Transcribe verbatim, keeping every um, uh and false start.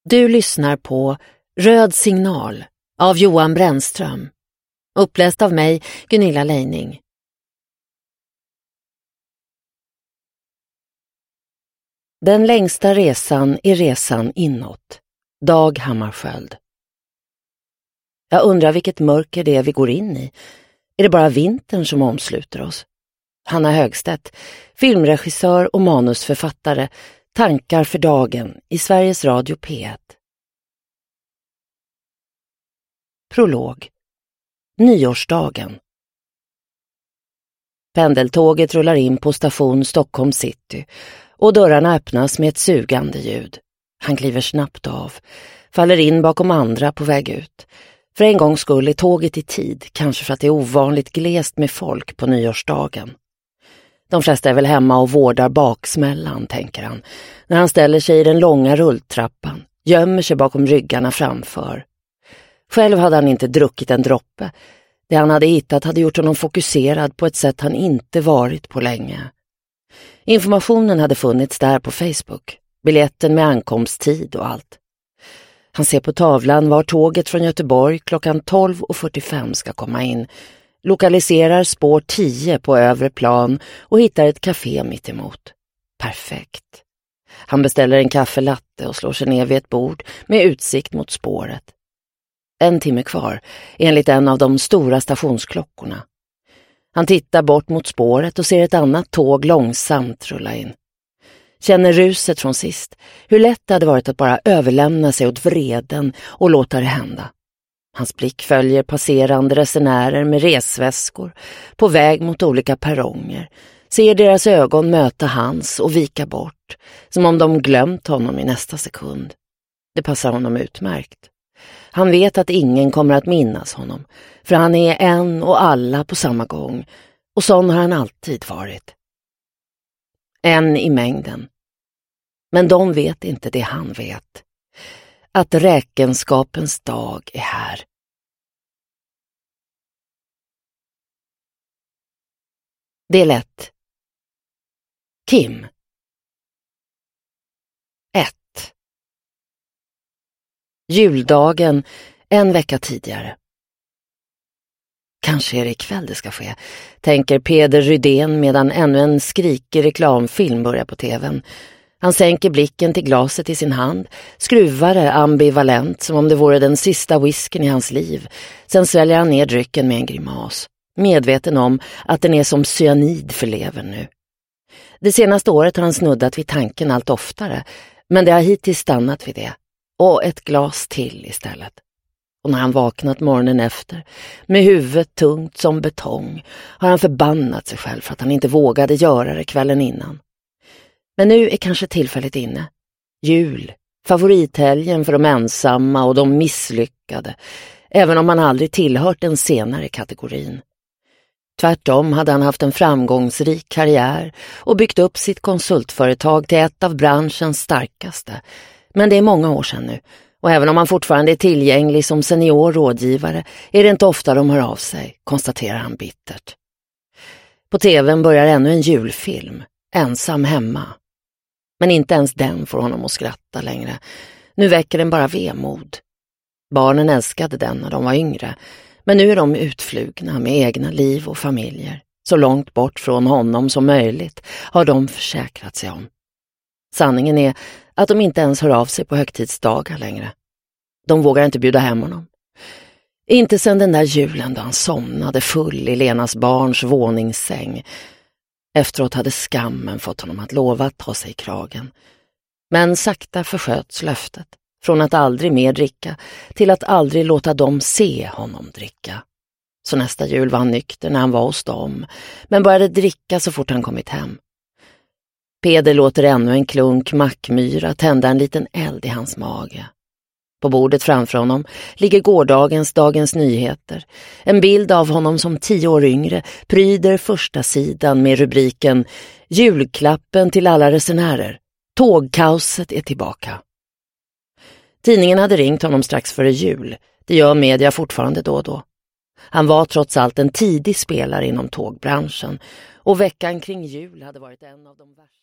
Du lyssnar på Röd signal av Johan Brännström. Uppläst av mig, Gunilla Leining. Den längsta resan är resan inåt. Dag Hammarskjöld. Jag undrar vilket mörker det är vi går in i. Är det bara vintern som omsluter oss? Hanna Högstedt, filmregissör och manusförfattare, tankar för dagen i Sveriges Radio P ett. Prolog. Nyårsdagen. Pendeltåget rullar in på station Stockholm city och dörrarna öppnas med ett sugande ljud. Han kliver snabbt av, faller in bakom andra på väg ut. För en gångs skull är tåget i tid, kanske för att det är ovanligt glest med folk på nyårsdagen. De flesta är väl hemma och vårdar baksmällan, tänker han, när han ställer sig i den långa rulltrappan, gömmer sig bakom ryggarna framför. Själv hade han inte druckit en droppe. Det han hade hittat hade gjort honom fokuserad på ett sätt han inte varit på länge. Informationen hade funnits där på Facebook, biljetten med ankomsttid och allt. Han ser på tavlan var tåget från Göteborg klockan tolv fyrtiofem ska komma in, lokaliserar spår tio på övre plan och hittar ett café mitt emot. Perfekt. Han beställer en kaffelatte och slår sig ner vid ett bord med utsikt mot spåret. En timme kvar, enligt en av de stora stationsklockorna. Han tittar bort mot spåret och ser ett annat tåg långsamt rulla in. Känner ruset från sist, hur lätt det hade varit att bara överlämna sig åt vreden och låta det hända. Hans blick följer passerande resenärer med resväskor på väg mot olika perronger, ser deras ögon möta hans och vika bort, som om de glömt honom i nästa sekund. Det passar honom utmärkt. Han vet att ingen kommer att minnas honom, för han är en och alla på samma gång, och sån har han alltid varit. En i mängden. Men de vet inte det han vet. Att räkenskapens dag är här. Del ett. Kim. ett. Juldagen en vecka tidigare. Kanske är det ikväll det ska ske, tänker Peder Rydén medan ännu en skrikig reklamfilm börjar på tvn. Han sänker blicken till glaset i sin hand, skruvar det ambivalent som om det vore den sista whisken i hans liv. Sen sväljer han ner drycken med en grimas, medveten om att den är som cyanid för levern nu. Det senaste året har han snuddat vid tanken allt oftare, men det har hittills stannat vid det. Och ett glas till istället. Och när han vaknat morgonen efter, med huvudet tungt som betong, har han förbannat sig själv för att han inte vågade göra det kvällen innan. Men nu är kanske tillfället inne. Jul, favorithelgen för de ensamma och de misslyckade, även om han aldrig tillhört den senare kategorin. Tvärtom hade han haft en framgångsrik karriär och byggt upp sitt konsultföretag till ett av branschens starkaste. Men det är många år sedan nu, och även om han fortfarande är tillgänglig som senior rådgivare är det inte ofta de hör av sig, konstaterar han bittert. På tvn börjar ännu en julfilm, Ensam hemma. Men inte ens den får honom att skratta längre. Nu väcker den bara vemod. Barnen älskade den när de var yngre, men nu är de utflugna med egna liv och familjer. Så långt bort från honom som möjligt har de försäkrat sig om. Sanningen är att de inte ens hör av sig på högtidsdagar längre. De vågar inte bjuda hem honom. Inte sedan den där julen då han somnade full i Lenas barns våningssäng. Efteråt hade skammen fått honom att lova att ta sig i kragen. Men sakta försköts löftet. Från att aldrig mer dricka till att aldrig låta dem se honom dricka. Så nästa jul var han nykter när han var hos dem, men började dricka så fort han kommit hem. Peder låter ännu en klunk mackmyra tända en liten eld i hans mage. På bordet framför honom ligger gårdagens Dagens Nyheter. En bild av honom som tio år yngre pryder första sidan med rubriken Julklappen till alla resenärer. Tågkaoset är tillbaka. Tidningen hade ringt honom strax före jul. Det gör media fortfarande då och då. Han var trots allt en tidig spelare inom tågbranschen och veckan kring jul hade varit en av de värsta.